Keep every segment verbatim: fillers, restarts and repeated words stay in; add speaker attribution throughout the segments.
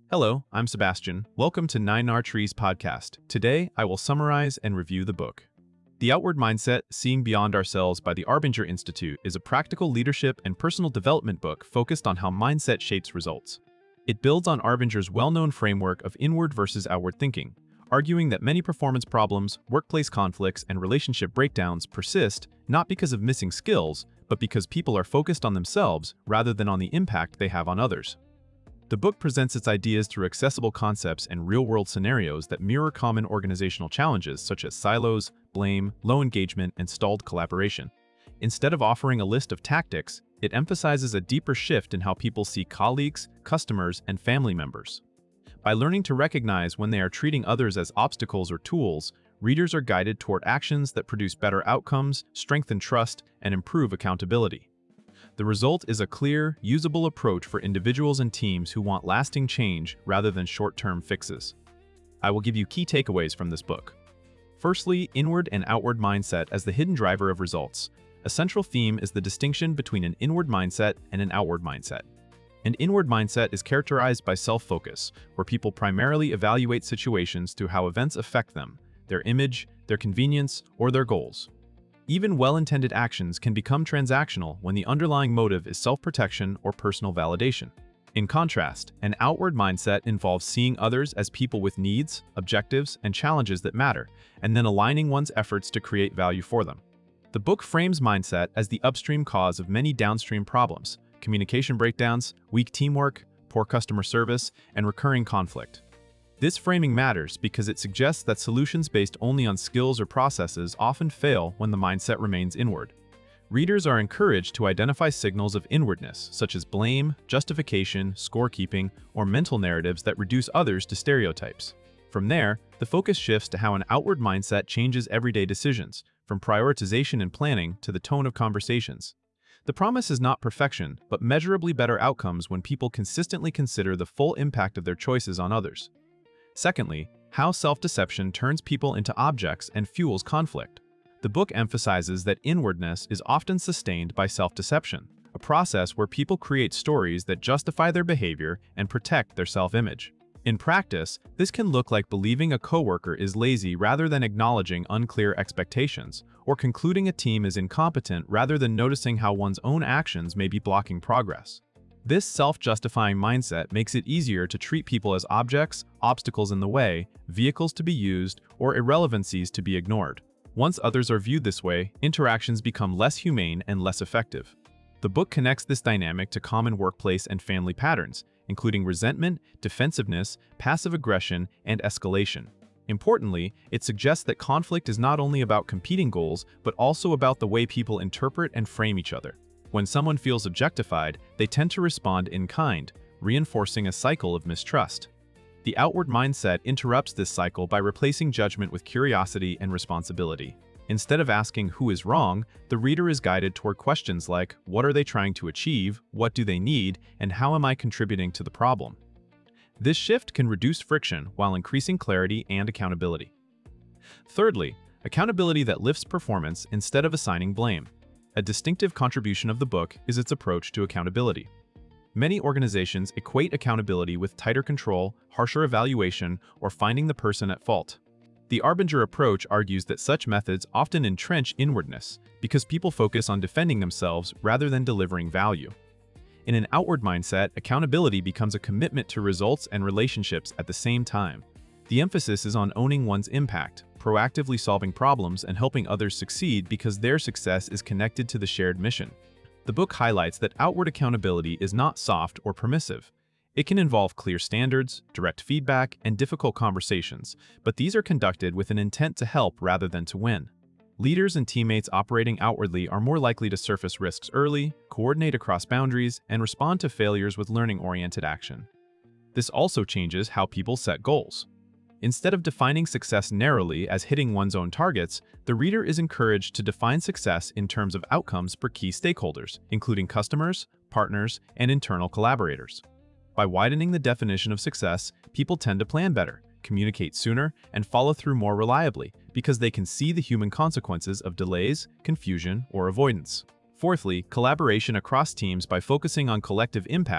Speaker 1: Hello, I'm Sebastian. Welcome to Nine R Trees podcast. Today, I will summarize and review the book. The Outward Mindset, Seeing Beyond Ourselves by the Arbinger Institute is a practical leadership and personal development book focused on how mindset shapes results. It builds on Arbinger's well-known framework of inward versus outward thinking, arguing that many performance problems, workplace conflicts, and relationship breakdowns persist not because of missing skills, but because people are focused on themselves rather than on the impact they have on others. The book presents its ideas through accessible concepts and real-world scenarios that mirror common organizational challenges such as silos, blame, low engagement, and stalled collaboration. Instead of offering a list of tactics, it emphasizes a deeper shift in how people see colleagues, customers, and family members. By learning to recognize when they are treating others as obstacles or tools, readers are guided toward actions that produce better outcomes, strengthen trust, and improve accountability. The result is a clear, usable approach for individuals and teams who want lasting change rather than short-term fixes. I will give you key takeaways from this book. Firstly, inward and outward mindset as the hidden driver of results. A central theme is the distinction between an inward mindset and an outward mindset. An inward mindset is characterized by self-focus, where people primarily evaluate situations through how events affect them, their image, their convenience, or their goals. Even well-intended actions can become transactional when the underlying motive is self-protection or personal validation. In contrast, an outward mindset involves seeing others as people with needs, objectives, and challenges that matter, and then aligning one's efforts to create value for them. The book frames mindset as the upstream cause of many downstream problems: communication breakdowns, weak teamwork, poor customer service, and recurring conflict. This framing matters because it suggests that solutions based only on skills or processes often fail when the mindset remains inward. Readers are encouraged to identify signals of inwardness, such as blame, justification, scorekeeping, or mental narratives that reduce others to stereotypes. From there, the focus shifts to how an outward mindset changes everyday decisions, from prioritization and planning to the tone of conversations. The promise is not perfection, but measurably better outcomes when people consistently consider the full impact of their choices on others. Secondly, how self-deception turns people into objects and fuels conflict. The book emphasizes that inwardness is often sustained by self-deception, a process where people create stories that justify their behavior and protect their self-image. In practice, this can look like believing a coworker is lazy rather than acknowledging unclear expectations, or concluding a team is incompetent rather than noticing how one's own actions may be blocking progress. This self-justifying mindset makes it easier to treat people as objects, obstacles in the way, vehicles to be used, or irrelevancies to be ignored. Once others are viewed this way, interactions become less humane and less effective. The book connects this dynamic to common workplace and family patterns, including resentment, defensiveness, passive aggression, and escalation. Importantly, it suggests that conflict is not only about competing goals, but also about the way people interpret and frame each other. When someone feels objectified, they tend to respond in kind, reinforcing a cycle of mistrust. The outward mindset interrupts this cycle by replacing judgment with curiosity and responsibility. Instead of asking who is wrong, the reader is guided toward questions like, what are they trying to achieve, what do they need, and how am I contributing to the problem? This shift can reduce friction while increasing clarity and accountability. Thirdly, accountability that lifts performance instead of assigning blame. A distinctive contribution of the book is its approach to accountability. Many organizations equate accountability with tighter control, harsher evaluation, or finding the person at fault. The Arbinger approach argues that such methods often entrench inwardness because people focus on defending themselves rather than delivering value. In an outward mindset, accountability becomes a commitment to results and relationships at the same time. The emphasis is on owning one's impact, proactively solving problems, and helping others succeed because their success is connected to the shared mission. The book highlights that outward accountability is not soft or permissive. It can involve clear standards, direct feedback, and difficult conversations, but these are conducted with an intent to help rather than to win. Leaders and teammates operating outwardly are more likely to surface risks early, coordinate across boundaries, and respond to failures with learning-oriented action. This also changes how people set goals. Instead of defining success narrowly as hitting one's own targets, the reader is encouraged to define success in terms of outcomes for key stakeholders, including customers, partners, and internal collaborators. By widening the definition of success, people tend to plan better, communicate sooner, and follow through more reliably because they can see the human consequences of delays, confusion, or avoidance. Fourthly, collaboration across teams. By focusing on collective impact,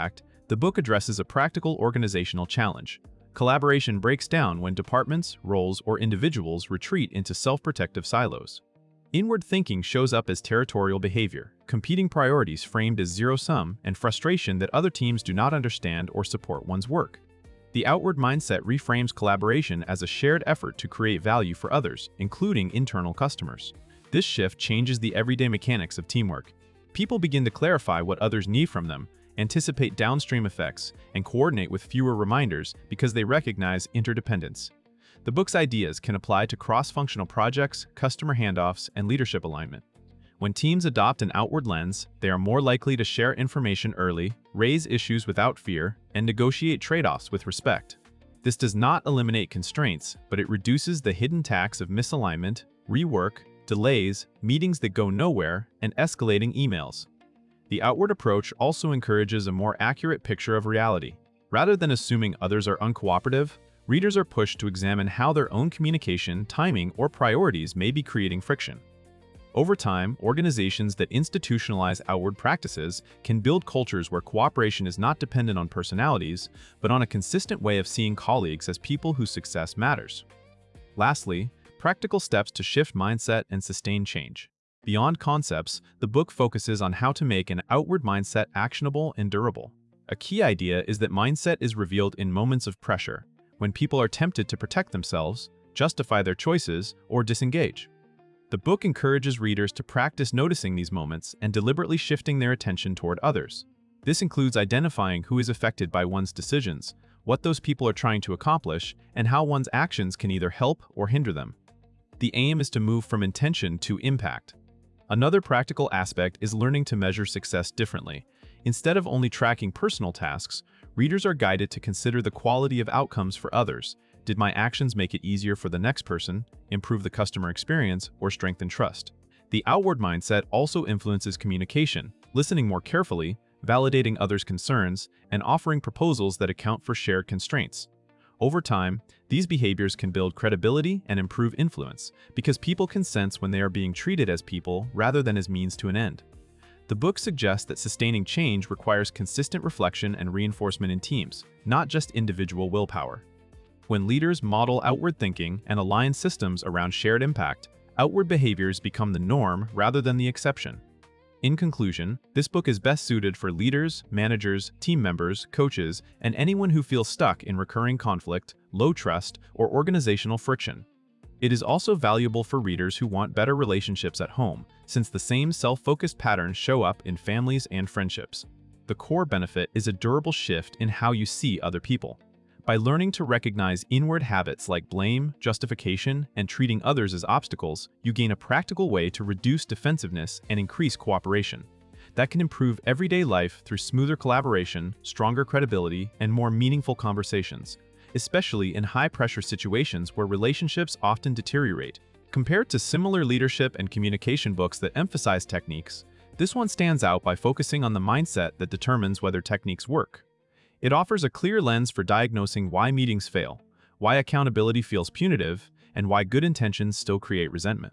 Speaker 1: The book addresses a practical organizational challenge. Collaboration breaks down when departments, roles, or individuals retreat into self-protective silos. Inward thinking shows up as territorial behavior, competing priorities framed as zero-sum, and frustration that other teams do not understand or support one's work. The outward mindset reframes collaboration as a shared effort to create value for others, including internal customers. This shift changes the everyday mechanics of teamwork. People begin to clarify what others need from them, anticipate downstream effects, and coordinate with fewer reminders because they recognize interdependence. The book's ideas can apply to cross-functional projects, customer handoffs, and leadership alignment. When teams adopt an outward lens, they are more likely to share information early, raise issues without fear, and negotiate trade-offs with respect. This does not eliminate constraints, but it reduces the hidden tax of misalignment, rework, delays, meetings that go nowhere, and escalating emails. The outward approach also encourages a more accurate picture of reality. Rather than assuming others are uncooperative, readers are pushed to examine how their own communication, timing, or priorities may be creating friction. Over time, organizations that institutionalize outward practices can build cultures where cooperation is not dependent on personalities, but on a consistent way of seeing colleagues as people whose success matters. Lastly, practical steps to shift mindset and sustain change. Beyond concepts, the book focuses on how to make an outward mindset actionable and durable. A key idea is that mindset is revealed in moments of pressure, when people are tempted to protect themselves, justify their choices, or disengage. The book encourages readers to practice noticing these moments and deliberately shifting their attention toward others. This includes identifying who is affected by one's decisions, what those people are trying to accomplish, and how one's actions can either help or hinder them. The aim is to move from intention to impact. Another practical aspect is learning to measure success differently. Instead of only tracking personal tasks, readers are guided to consider the quality of outcomes for others. Did my actions make it easier for the next person, improve the customer experience, or strengthen trust? The outward mindset also influences communication, listening more carefully, validating others' concerns, and offering proposals that account for shared constraints. Over time, these behaviors can build credibility and improve influence, because people can sense when they are being treated as people rather than as means to an end. The book suggests that sustaining change requires consistent reflection and reinforcement in teams, not just individual willpower. When leaders model outward thinking and align systems around shared impact, outward behaviors become the norm rather than the exception. In conclusion, this book is best suited for leaders, managers, team members, coaches, and anyone who feels stuck in recurring conflict, low trust, or organizational friction. It is also valuable for readers who want better relationships at home, since the same self-focused patterns show up in families and friendships. The core benefit is a durable shift in how you see other people. By learning to recognize inward habits like blame, justification, and treating others as obstacles, you gain a practical way to reduce defensiveness and increase cooperation. That can improve everyday life through smoother collaboration, stronger credibility, and more meaningful conversations, especially in high-pressure situations where relationships often deteriorate. Compared to similar leadership and communication books that emphasize techniques, this one stands out by focusing on the mindset that determines whether techniques work. It offers a clear lens for diagnosing why meetings fail, why accountability feels punitive, and why good intentions still create resentment.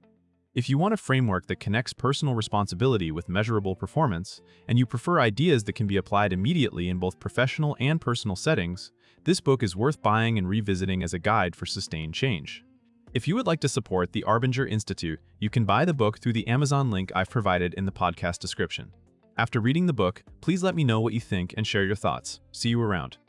Speaker 1: If you want a framework that connects personal responsibility with measurable performance, and you prefer ideas that can be applied immediately in both professional and personal settings, this book is worth buying and revisiting as a guide for sustained change. If you would like to support the Arbinger Institute, you can buy the book through the Amazon link I've provided in the podcast description. After reading the book, please let me know what you think and share your thoughts. See you around.